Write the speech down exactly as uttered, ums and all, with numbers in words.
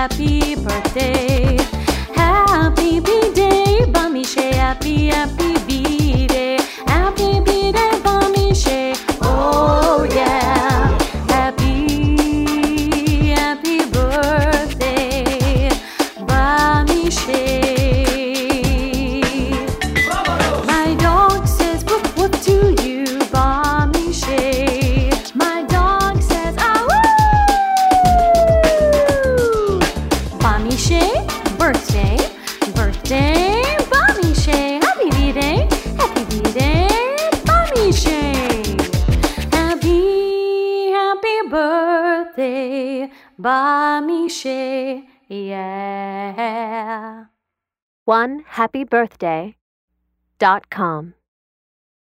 happy birthday. Happy B-Day, Bamishe, happy, happy B-Day. Happy B-Day, Bamishe, oh yeah. Happy, happy birthday, Bamishe. My dog says woof woof to you, Bamishe. My dog says ah woo. Bamishe, birthday, birthday, Bamishe. Happy B-Day, happy B-Day, Bamishe. Happy, happy birthday, Bamishe, yeah. one happy birthday dot com